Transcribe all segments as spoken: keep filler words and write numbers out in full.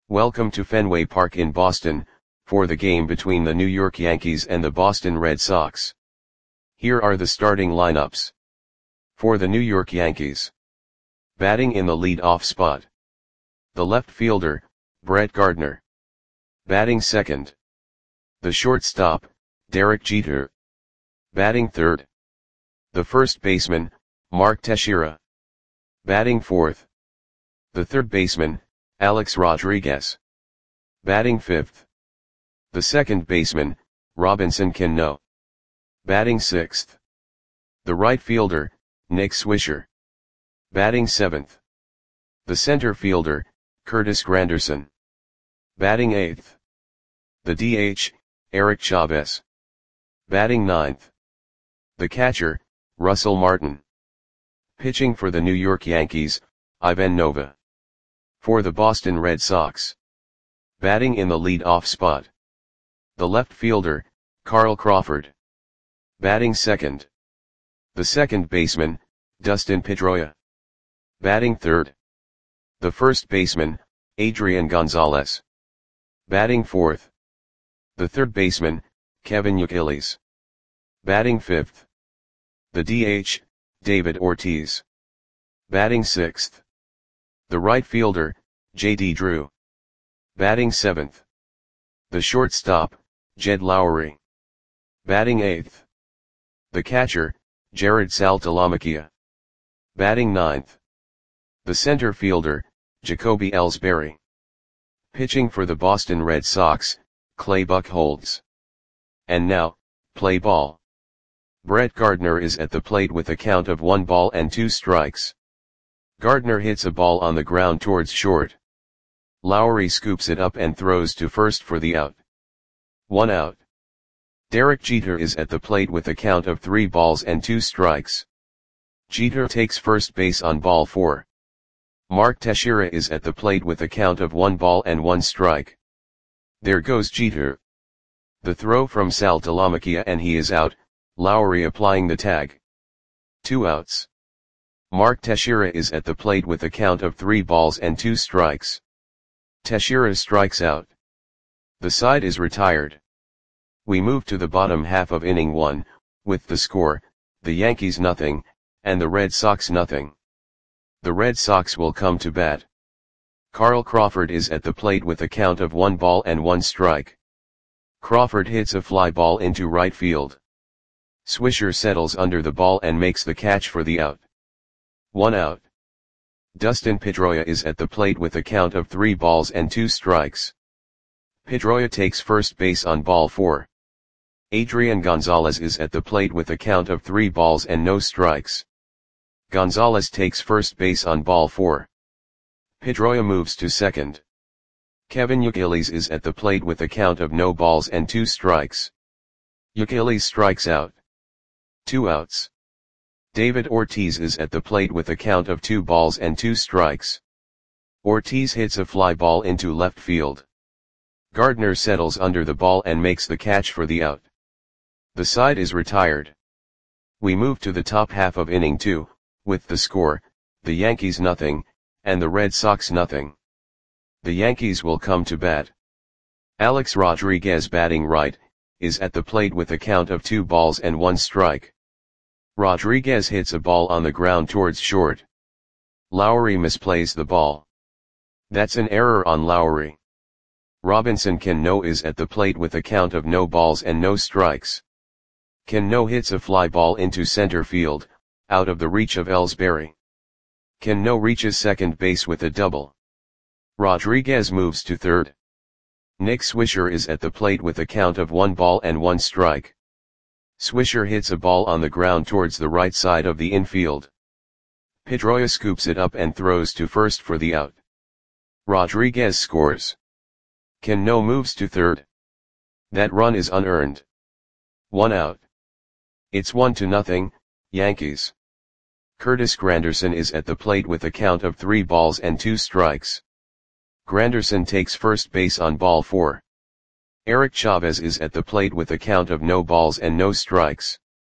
Welcome to Fenway Park in Boston, for the game between the New York Yankees and the Boston Red Sox. Here are the starting lineups. For the New York Yankees. Batting in the lead-off spot. The left fielder, Brett Gardner. Batting second. The shortstop, Derek Jeter. Batting third. The first baseman, Mark Teixeira. Batting fourth. The third baseman, Alex Rodriguez. Batting fifth. The second baseman, Robinson Cano. Batting sixth. The right fielder, Nick Swisher. Batting seventh. The center fielder, Curtis Granderson. Batting eighth. The D H, Eric Chavez. Batting ninth. The catcher, Russell Martin. Pitching for the New York Yankees, Ivan Nova. For the Boston Red Sox. Batting in the lead-off spot. The left fielder, Carl Crawford. Batting second. The second baseman, Dustin Pedroia. Batting third. The first baseman, Adrian Gonzalez. Batting fourth. The third baseman, Kevin Youkilis. Batting fifth. The D H, David Ortiz. Batting sixth. The right fielder, J D Drew. Batting seventh. The shortstop, Jed Lowry. Batting eighth. The catcher, Jared Saltalamacchia. Batting ninth. The center fielder, Jacoby Ellsbury. Pitching for the Boston Red Sox, Clay Buchholz. And now, play ball. Brett Gardner is at the plate with a count of one ball and two strikes. Gardner hits a ball on the ground towards short. Lowry scoops it up and throws to first for the out. One out. Derek Jeter is at the plate with a count of three balls and two strikes. Jeter takes first base on ball four. Mark Teixeira is at the plate with a count of one ball and one strike. There goes Jeter. The throw from Saltalamacchia and he is out, Lowry applying the tag. Two outs. Mark Teixeira is at the plate with a count of three balls and two strikes. Teixeira strikes out. The side is retired. We move to the bottom half of inning one, with the score, the Yankees nothing, and the Red Sox nothing. The Red Sox will come to bat. Carl Crawford is at the plate with a count of one ball and one strike. Crawford hits a fly ball into right field. Swisher settles under the ball and makes the catch for the out. One out. Dustin Pedroia is at the plate with a count of three balls and two strikes. Pedroia takes first base on ball four. Adrian Gonzalez is at the plate with a count of three balls and no strikes. Gonzalez takes first base on ball four. Pedroia moves to second. Kevin Youkilis is at the plate with a count of no balls and two strikes. Youkilis strikes out. Two outs. David Ortiz is at the plate with a count of two balls and two strikes. Ortiz hits a fly ball into left field. Gardner settles under the ball and makes the catch for the out. The side is retired. We move to the top half of inning two, with the score, the Yankees nothing, and the Red Sox nothing. The Yankees will come to bat. Alex Rodriguez batting right, is at the plate with a count of two balls and one strike. Rodriguez hits a ball on the ground towards short. Lowry misplays the ball. That's an error on Lowry. Robinson Cano is at the plate with a count of no balls and no strikes. Cano hits a fly ball into center field, out of the reach of Ellsbury. Cano reaches second base with a double. Rodriguez moves to third. Nick Swisher is at the plate with a count of one ball and one strike. Swisher hits a ball on the ground towards the right side of the infield. Pedroia scoops it up and throws to first for the out. Rodriguez scores. Cano moves to third. That run is unearned. One out. It's one to nothing, Yankees. Curtis Granderson is at the plate with a count of three balls and two strikes. Granderson takes first base on ball four. Eric Chavez is at the plate with a count of no balls and no strikes.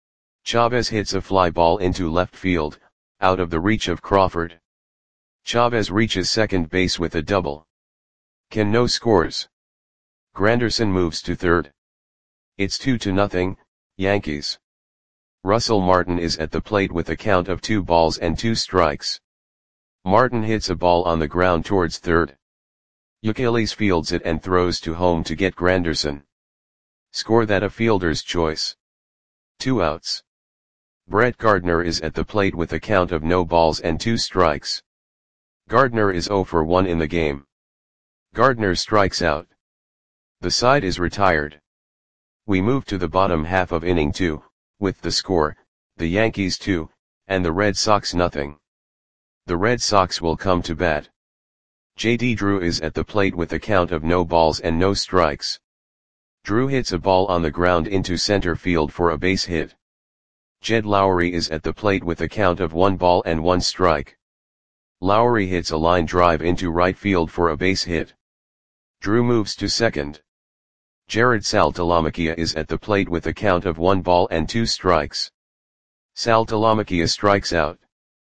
Chavez hits a fly ball into left field, out of the reach of Crawford. Chavez reaches second base with a double. Cano scores. Granderson moves to third. It's two to nothing, Yankees. Russell Martin is at the plate with a count of two balls and two strikes. Martin hits a ball on the ground towards third. Youkilis fields it and throws to home to get Granderson. Score that a fielder's choice. Two outs. Brett Gardner is at the plate with a count of no balls and two strikes. Gardner is oh for one in the game. Gardner strikes out. The side is retired. We move to the bottom half of inning two, with the score, the Yankees two, and the Red Sox nothing. The Red Sox will come to bat. J D Drew is at the plate with a count of no balls and no strikes. Drew hits a ball on the ground into center field for a base hit. Jed Lowry is at the plate with a count of one ball and one strike. Lowry hits a line drive into right field for a base hit. Drew moves to second. Jared Saltalamacchia is at the plate with a count of one ball and two strikes. Saltalamacchia strikes out.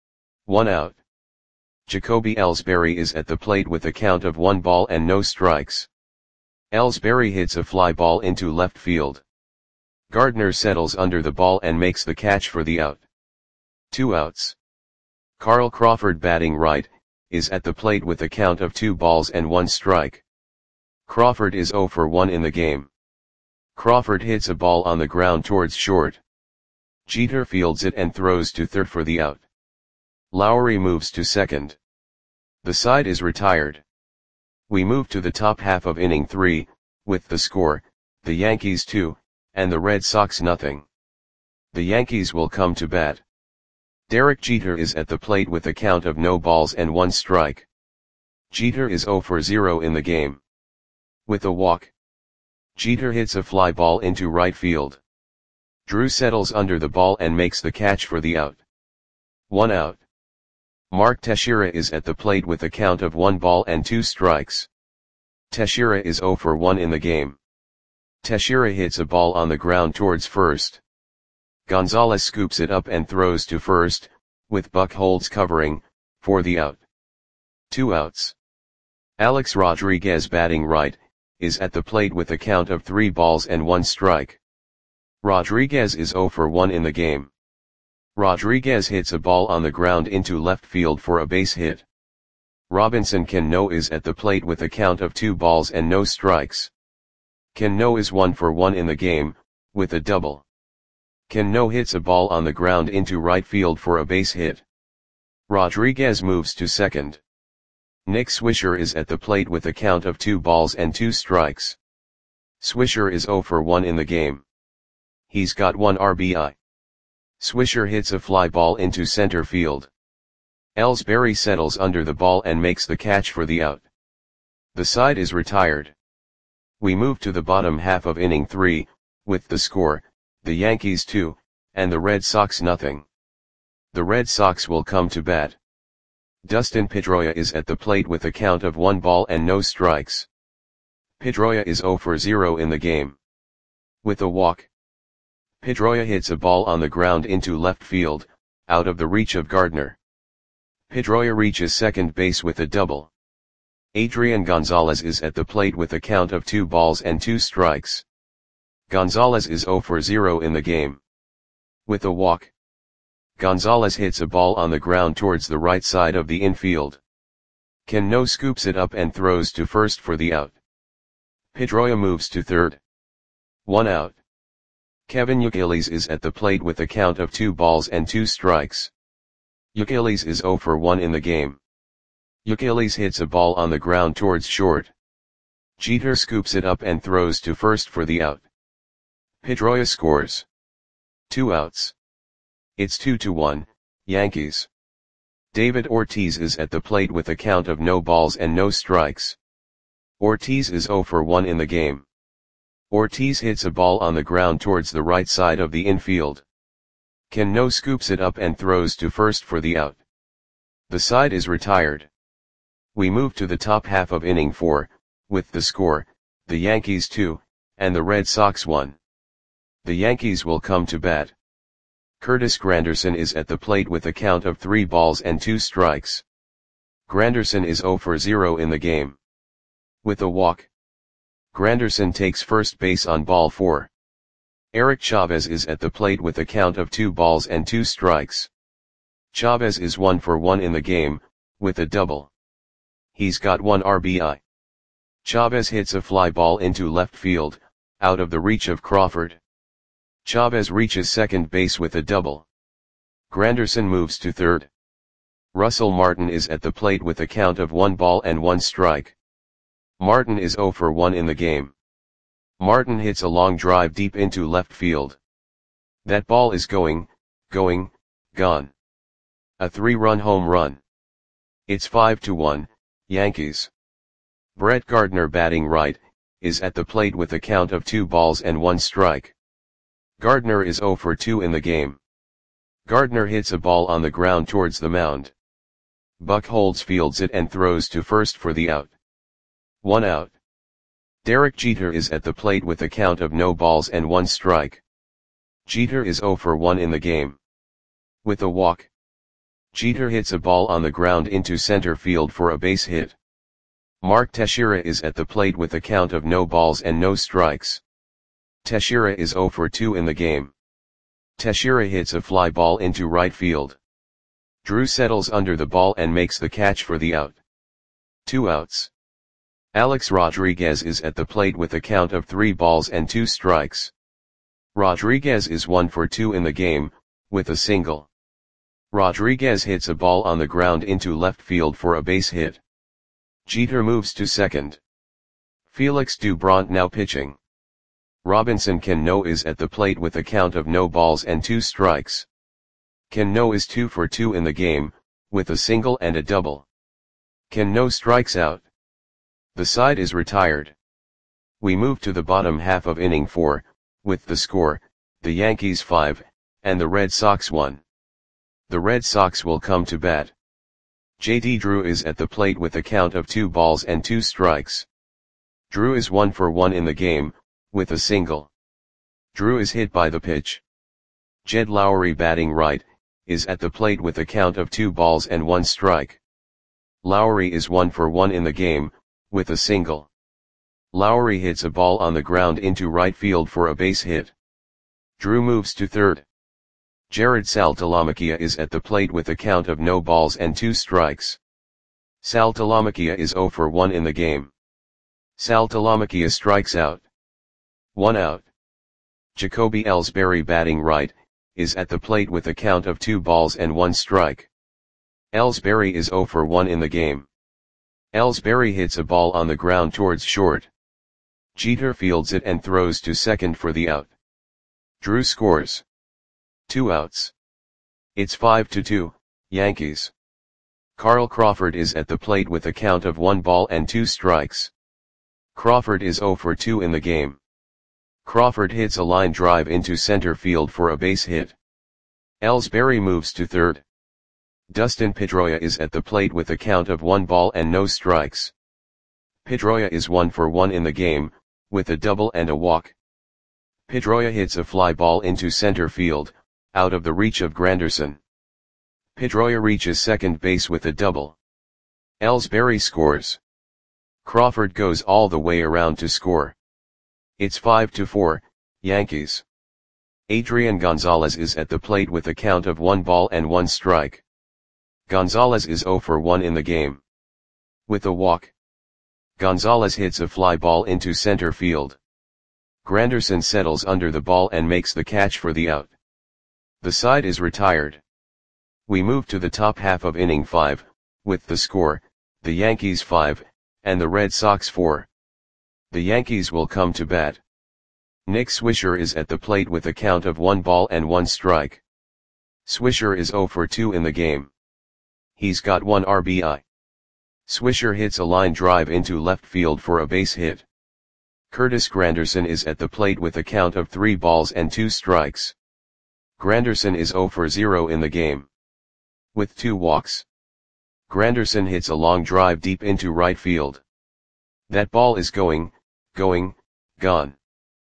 One out. Jacoby Ellsbury is at the plate with a count of one ball and no strikes. Ellsbury hits a fly ball into left field. Gardner settles under the ball and makes the catch for the out. Two outs. Carl Crawford, batting right, is at the plate with a count of two balls and one strike. Crawford is oh for one in the game. Crawford hits a ball on the ground towards short. Jeter fields it and throws to third for the out. Lowry moves to second. The side is retired. We move to the top half of inning three, with the score, the Yankees two, and the Red Sox nothing. The Yankees will come to bat. Derek Jeter is at the plate with a count of no balls and one strike. Jeter is oh for zero in the game. With a walk, Jeter hits a fly ball into right field. Drew settles under the ball and makes the catch for the out. One out. Mark Teixeira is at the plate with a count of one ball and two strikes. Teixeira is oh for one in the game. Teixeira hits a ball on the ground towards first. Gonzalez scoops it up and throws to first, with Buchholz covering, for the out. Two outs. Alex Rodriguez, batting right, is at the plate with a count of three balls and one strike. Rodriguez is oh for one in the game. Rodriguez hits a ball on the ground into left field for a base hit. Robinson Cano is at the plate with a count of two balls and no strikes. Cano is one for one in the game, with a double. Cano hits a ball on the ground into right field for a base hit. Rodriguez moves to second. Nick Swisher is at the plate with a count of two balls and two strikes. Swisher is oh for one in the game. He's got one R B I. Swisher hits a fly ball into center field. Ellsbury settles under the ball and makes the catch for the out. The side is retired. We move to the bottom half of inning three, with the score, the Yankees two, and the Red Sox nothing. The Red Sox will come to bat. Dustin Pedroia is at the plate with a count of one ball and no strikes. Pedroia is oh for zero in the game. With a walk, Pedroia hits a ball on the ground into left field, out of the reach of Gardner. Pedroia reaches second base with a double. Adrian Gonzalez is at the plate with a count of two balls and two strikes. Gonzalez is oh for zero in the game. With a walk, Gonzalez hits a ball on the ground towards the right side of the infield. Cano scoops it up and throws to first for the out. Pedroia moves to third. One out. Kevin Youkilis is at the plate with a count of two balls and two strikes. Youkilis is oh for one in the game. Youkilis hits a ball on the ground towards short. Jeter scoops it up and throws to first for the out. Pedroia scores. Two outs. It's two to one, Yankees. David Ortiz is at the plate with a count of no balls and no strikes. Ortiz is oh for one in the game. Ortiz hits a ball on the ground towards the right side of the infield. Cano scoops it up and throws to first for the out. The side is retired. We move to the top half of inning four, with the score, the Yankees two, and the Red Sox one. The Yankees will come to bat. Curtis Granderson is at the plate with a count of three balls and two strikes. Granderson is oh for zero in the game. With a walk, Granderson takes first base on ball four. Eric Chavez is at the plate with a count of two balls and two strikes. Chavez is one for one in the game, with a double. He's got one R B I. Chavez hits a fly ball into left field, out of the reach of Crawford. Chavez reaches second base with a double. Granderson moves to third. Russell Martin is at the plate with a count of one ball and one strike. Martin is zero for one in the game. Martin hits a long drive deep into left field. That ball is going, going, gone. A three-run home run. It's five to one, Yankees. Brett Gardner, batting right, is at the plate with a count of two balls and one strike. Gardner is zero for two in the game. Gardner hits a ball on the ground towards the mound. Buchholz fields it and throws to first for the out. One out. Derek Jeter is at the plate with a count of no balls and one strike. Jeter is zero for one in the game. With a walk, Jeter hits a ball on the ground into center field for a base hit. Mark Teixeira is at the plate with a count of no balls and no strikes. Teixeira is zero for two in the game. Teixeira hits a fly ball into right field. Drew settles under the ball and makes the catch for the out. Two outs. Alex Rodriguez is at the plate with a count of three balls and two strikes. Rodriguez is one for two in the game, with a single. Rodriguez hits a ball on the ground into left field for a base hit. Jeter moves to second. Felix Doubront now pitching. Robinson Cano is at the plate with a count of no balls and two strikes. Cano is two for two in the game, with a single and a double. Cano strikes out. The side is retired. We move to the bottom half of inning four, with the score, the Yankees five, and the Red Sox one. The Red Sox will come to bat. J D Drew is at the plate with a count of two balls and two strikes. Drew is one for one in the game, with a single. Drew is hit by the pitch. Jed Lowry, batting right, is at the plate with a count of two balls and one strike. Lowry is one for one in the game, with a single. Lowry hits a ball on the ground into right field for a base hit. Drew moves to third. Jared Saltalamacchia is at the plate with a count of no balls and two strikes. Saltalamacchia is zero for one in the game. Saltalamacchia strikes out. One out. Jacoby Ellsbury, batting right, is at the plate with a count of two balls and one strike. Ellsbury is zero for one in the game. Ellsbury hits a ball on the ground towards short. Jeter fields it and throws to second for the out. Drew scores. Two outs. It's five to two, Yankees. Carl Crawford is at the plate with a count of one ball and two strikes. Crawford is zero for two in the game. Crawford hits a line drive into center field for a base hit. Ellsbury moves to third. Dustin Pedroia is at the plate with a count of one ball and no strikes. Pedroia is one for one in the game, with a double and a walk. Pedroia hits a fly ball into center field, out of the reach of Granderson. Pedroia reaches second base with a double. Ellsbury scores. Crawford goes all the way around to score. It's five to four, Yankees. Adrian Gonzalez is at the plate with a count of one ball and one strike. Gonzalez is zero for one in the game. With a walk, Gonzalez hits a fly ball into center field. Granderson settles under the ball and makes the catch for the out. The side is retired. We move to the top half of inning five, with the score, the Yankees five, and the Red Sox four. The Yankees will come to bat. Nick Swisher is at the plate with a count of one ball and one strike. Swisher is zero for two in the game. He's got one R B I. Swisher hits a line drive into left field for a base hit. Curtis Granderson is at the plate with a count of three balls and two strikes. Granderson is zero for zero in the game. With two walks, Granderson hits a long drive deep into right field. That ball is going, going, gone.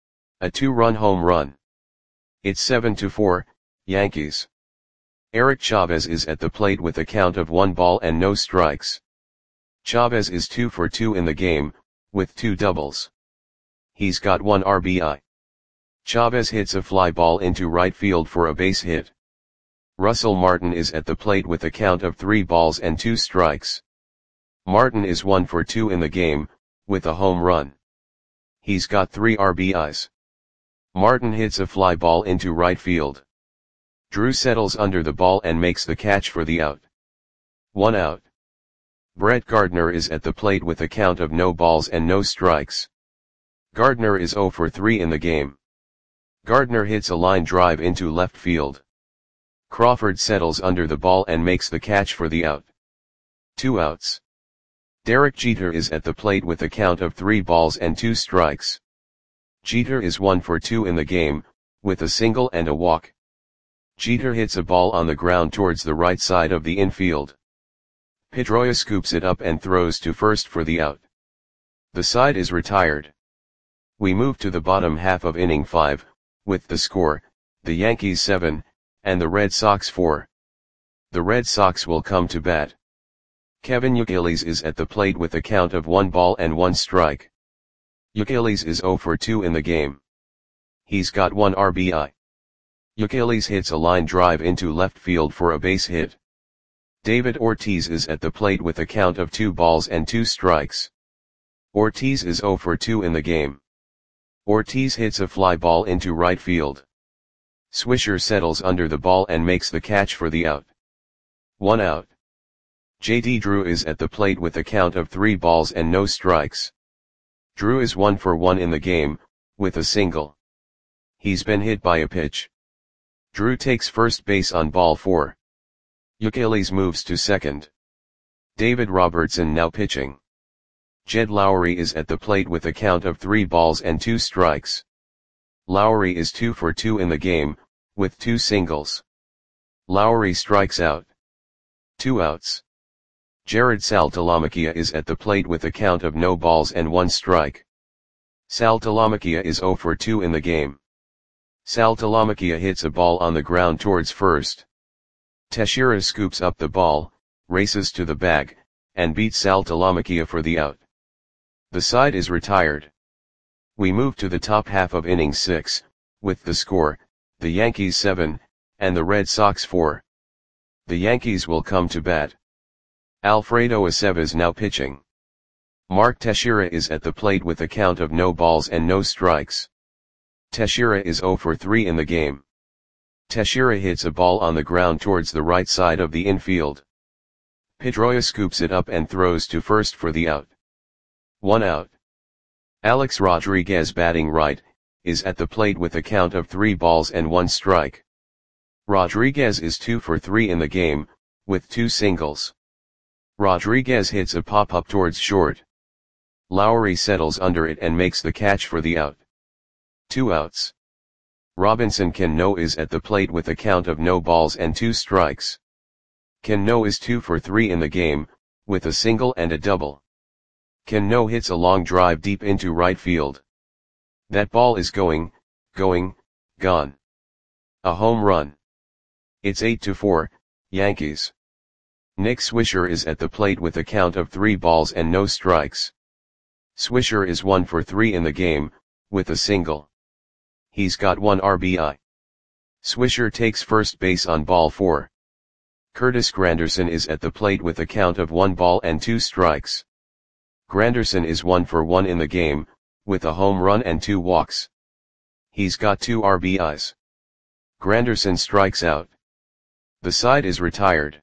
A two-run home run. It's seven to four, Yankees. Eric Chavez is at the plate with a count of one ball and no strikes. Chavez is two for two in the game, with two doubles. He's got one R B I. Chavez hits a fly ball into right field for a base hit. Russell Martin is at the plate with a count of three balls and two strikes. Martin is one for two in the game, with a home run. He's got three R B Is. Martin hits a fly ball into right field. Drew settles under the ball and makes the catch for the out. One out. Brett Gardner is at the plate with a count of no balls and no strikes. Gardner is zero for three in the game. Gardner hits a line drive into left field. Crawford settles under the ball and makes the catch for the out. Two outs. Derek Jeter is at the plate with a count of three balls and two strikes. Jeter is one for two in the game, with a single and a walk. Jeter hits a ball on the ground towards the right side of the infield. Pedroia scoops it up and throws to first for the out. The side is retired. We move to the bottom half of inning five, with the score, the Yankees seven, and the Red Sox four. The Red Sox will come to bat. Kevin Youkilis is at the plate with a count of one ball and one strike. Youkilis is zero for two in the game. He's got one R B I. Youkilis hits a line drive into left field for a base hit. David Ortiz is at the plate with a count of two balls and two strikes. Ortiz is zero for two in the game. Ortiz hits a fly ball into right field. Swisher settles under the ball and makes the catch for the out. One out. J D Drew is at the plate with a count of three balls and no strikes. Drew is one for one in the game, with a single. He's been hit by a pitch. Drew takes first base on ball four. Youkilis moves to second. David Robertson now pitching. Jed Lowry is at the plate with a count of three balls and two strikes. Lowry is two for two in the game, with two singles. Lowry strikes out. Two outs. Jared Saltalamacchia is at the plate with a count of no balls and one strike. Saltalamacchia is zero for two in the game. Saltalamacchia hits a ball on the ground towards first. Teixeira scoops up the ball, races to the bag, and beats Saltalamacchia for the out. The side is retired. We move to the top half of inning six, with the score, the Yankees seven, and the Red Sox four. The Yankees will come to bat. Alfredo Aceves now pitching. Mark Teixeira is at the plate with a count of no balls and no strikes. Teixeira is zero for three in the game. Teixeira hits a ball on the ground towards the right side of the infield. Pedroia scoops it up and throws to first for the out. One out. Alex Rodriguez batting right, is at the plate with a count of three balls and one strike. Rodriguez is two for three in the game, with two singles. Rodriguez hits a pop-up towards short. Lowry settles under it and makes the catch for the out. Two outs. Robinson Cano is at the plate with a count of no balls and two strikes. Cano is two for three in the game, with a single and a double. Cano hits a long drive deep into right field. That ball is going, going, gone. A home run. It's eight to four, Yankees. Nick Swisher is at the plate with a count of three balls and no strikes. Swisher is one for three in the game, with a single. He's got one R B I. Swisher takes first base on ball four. Curtis Granderson is at the plate with a count of one ball and two strikes. Granderson is one for one in the game, with a home run and two walks. He's got two R B Is. Granderson strikes out. The side is retired.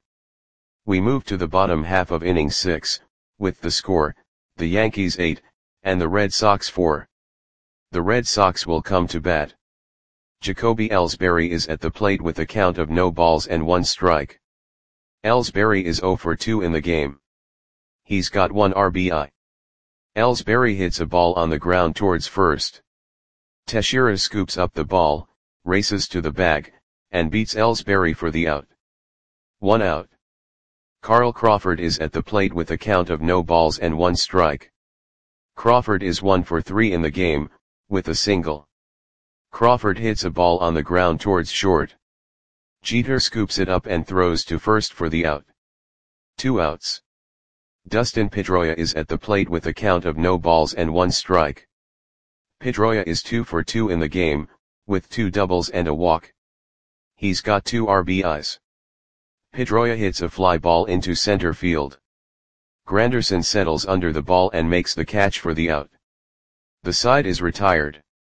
We move to the bottom half of inning six, with the score, the Yankees eight, and the Red Sox four. The Red Sox will come to bat. Jacoby Ellsbury is at the plate with a count of no balls and one strike. Ellsbury is zero for two in the game. He's got one R B I. Ellsbury hits a ball on the ground towards first. Teixeira scoops up the ball, races to the bag, and beats Ellsbury for the out. One out. Carl Crawford is at the plate with a count of no balls and one strike. Crawford is one for three in the game, with a single. Crawford hits a ball on the ground towards short. Jeter scoops it up and throws to first for the out. Two outs. Dustin Pedroia is at the plate with a count of no balls and one strike. Pedroia is two for two in the game, with two doubles and a walk. He's got two R B Is. Pedroia hits a fly ball into center field. Granderson settles under the ball and makes the catch for the out. The side is retired.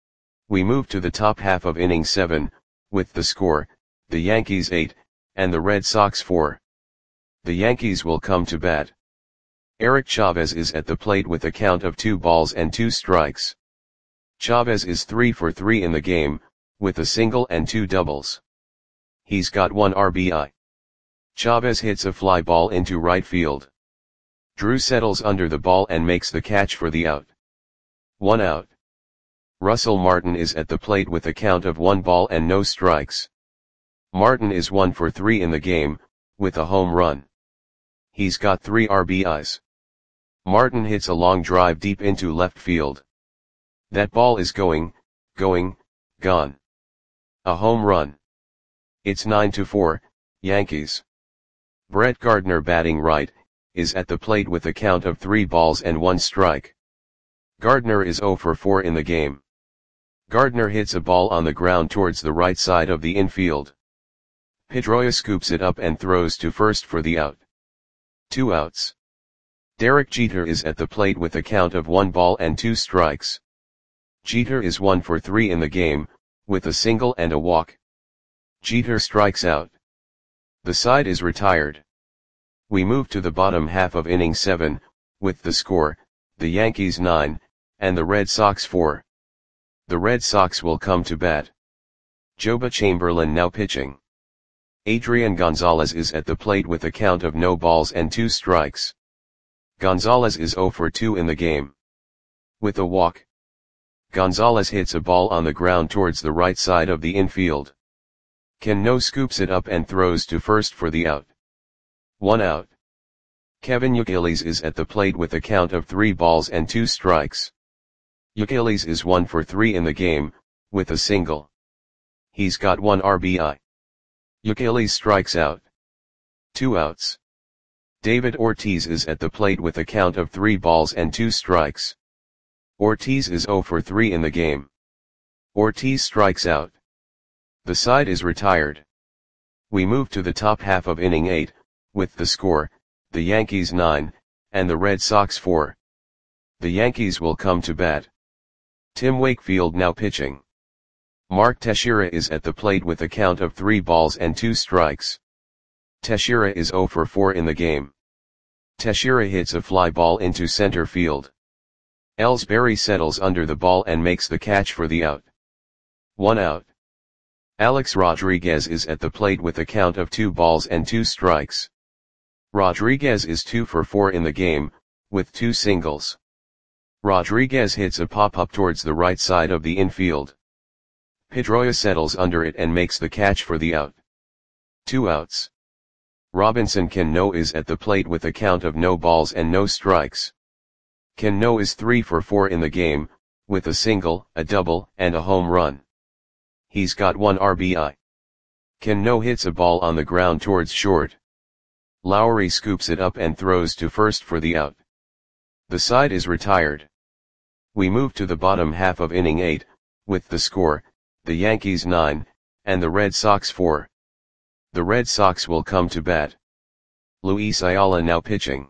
We move to the top half of inning seven, with the score, the Yankees eight, and the Red Sox four. The Yankees will come to bat. Eric Chavez is at the plate with a count of two balls and two strikes. Chavez is three for three in the game, with a single and two doubles. He's got one R B I. Chavez hits a fly ball into right field. Drew settles under the ball and makes the catch for the out. One out. Russell Martin is at the plate with a count of one ball and no strikes. Martin is one for three in the game, with a home run. He's got three R B Is. Martin hits a long drive deep into left field. That ball is going, going, gone. A home run. It's nine to four, Yankees. Brett Gardner, batting right, is at the plate with a count of three balls and one strike. Gardner is zero for four in the game. Gardner hits a ball on the ground towards the right side of the infield. Pedroia scoops it up and throws to first for the out. Two outs. Derek Jeter is at the plate with a count of one ball and two strikes. Jeter is one for three in the game, with a single and a walk. Jeter strikes out. The side is retired. We move to the bottom half of inning seven, with the score, the Yankees nine, and the Red Sox four. The Red Sox will come to bat. Joba Chamberlain now pitching. Adrian Gonzalez is at the plate with a count of no balls and two strikes. Gonzalez is zero for two in the game. With a walk. Gonzalez hits a ball on the ground towards the right side of the infield. Cano scoops it up and throws to first for the out. One out. Kevin Youkilis is at the plate with a count of three balls and two strikes. Youkilis is one for three in the game, with a single. He's got one R B I. Youkilis strikes out. Two outs. David Ortiz is at the plate with a count of three balls and two strikes. Ortiz is zero for three in the game. Ortiz strikes out. The side is retired. We move to the top half of inning eight, with the score, the Yankees nine, and the Red Sox four. The Yankees will come to bat. Tim Wakefield now pitching. Mark Teixeira is at the plate with a count of three balls and two strikes. Teixeira is zero for four in the game. Teixeira hits a fly ball into center field. Ellsbury settles under the ball and makes the catch for the out. One out. Alex Rodriguez is at the plate with a count of two balls and two strikes. Rodriguez is two for four in the game, with two singles. Rodriguez hits a pop-up towards the right side of the infield. Pedroia settles under it and makes the catch for the out. Two outs. Robinson Cano is at the plate with a count of no balls and no strikes. Cano is three for four in the game, with a single, a double, and a home run. He's got one R B I. Cano hits a ball on the ground towards short. Lowry scoops it up and throws to first for the out. The side is retired. We move to the bottom half of inning eight, with the score, the Yankees nine, and the Red Sox four. The Red Sox will come to bat. Luis Ayala now pitching.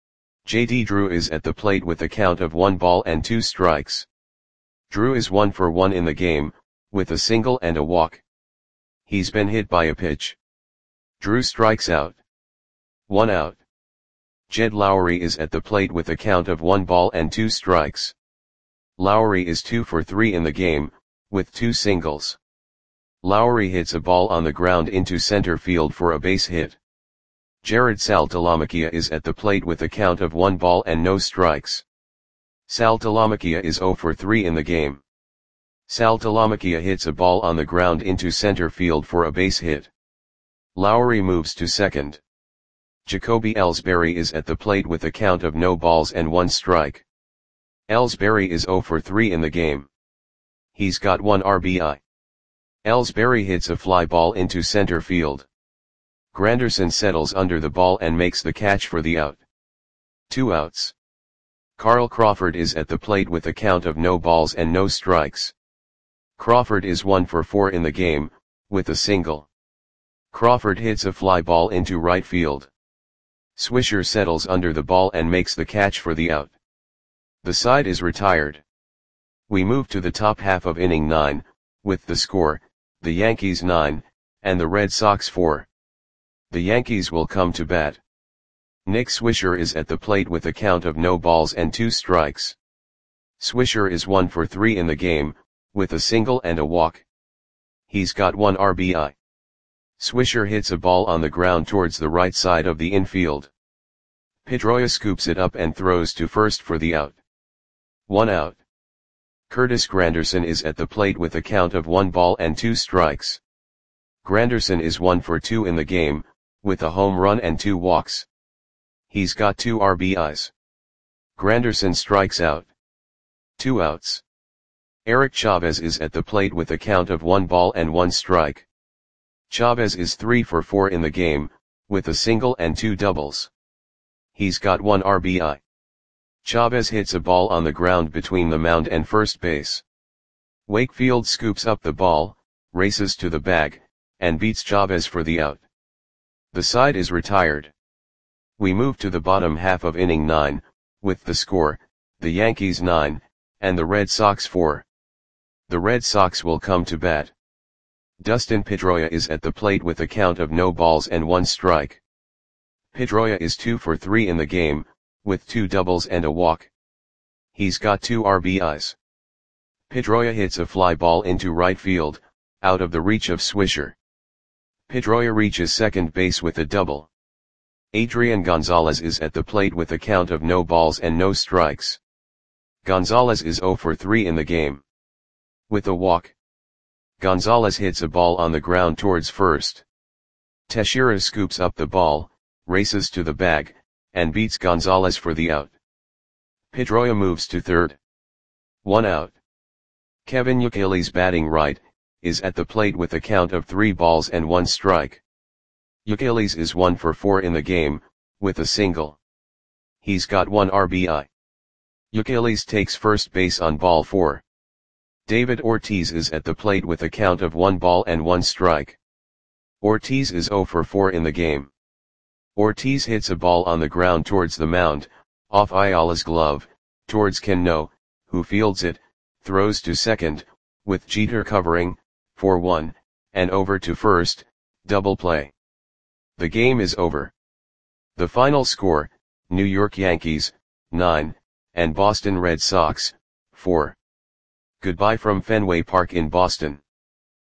J D Drew is at the plate with a count of one ball and two strikes. Drew is one for one in the game, with a single and a walk. He's been hit by a pitch. Drew strikes out. One out. Jed Lowry is at the plate with a count of one ball and two strikes. Lowry is two for three in the game, with two singles. Lowry hits a ball on the ground into center field for a base hit. Jared Saltalamacchia is at the plate with a count of one ball and no strikes. Saltalamacchia is zero for three in the game. Saltalamacchia hits a ball on the ground into center field for a base hit. Lowry moves to second. Jacoby Ellsbury is at the plate with a count of no balls and one strike. Ellsbury is zero for three in the game. He's got one R B I. Ellsbury hits a fly ball into center field. Granderson settles under the ball and makes the catch for the out. Two outs. Carl Crawford is at the plate with a count of no balls and no strikes. Crawford is one for four in the game, with a single. Crawford hits a fly ball into right field. Swisher settles under the ball and makes the catch for the out. The side is retired. We move to the top half of inning nine, with the score, the Yankees nine, and the Red Sox four. The Yankees will come to bat. Nick Swisher is at the plate with a count of no balls and two strikes. Swisher is one for three in the game, with a single and a walk. He's got one R B I. Swisher hits a ball on the ground towards the right side of the infield. Pedroia scoops it up and throws to first for the out. One out. Curtis Granderson is at the plate with a count of one ball and two strikes. Granderson is one for two in the game, with a home run and two walks. He's got two R B Is. Granderson strikes out. Two outs. Eric Chavez is at the plate with a count of one ball and one strike. Chavez is three for four in the game, with a single and two doubles. He's got one R B I. Chavez hits a ball on the ground between the mound and first base. Wakefield scoops up the ball, races to the bag, and beats Chavez for the out. The side is retired. We move to the bottom half of inning nine, with the score, the Yankees nine, and the Red Sox four. The Red Sox will come to bat. Dustin Pedroia is at the plate with a count of no balls and one strike. Pedroia is two for three in the game, with two doubles and a walk. He's got two R B Is. Pedroia hits a fly ball into right field, out of the reach of Swisher. Pedroia reaches second base with a double. Adrian Gonzalez is at the plate with a count of no balls and no strikes. Gonzalez is zero for three in the game. With a walk. Gonzalez hits a ball on the ground towards first. Teixeira scoops up the ball, races to the bag, and beats Gonzalez for the out. Pedroia moves to third. One out. Kevin Youkilis, batting right, is at the plate with a count of three balls and one strike. Youkilis is one for four in the game, with a single. He's got one R B I. Youkilis takes first base on ball four. David Ortiz is at the plate with a count of one ball and one strike. Ortiz is zero for four in the game. Ortiz hits a ball on the ground towards the mound, off Ayala's glove, towards Cano, who fields it, throws to second, with Jeter covering, for one, and over to first, double play. The game is over. The final score, New York Yankees, nine, and Boston Red Sox, four. Goodbye from Fenway Park in Boston.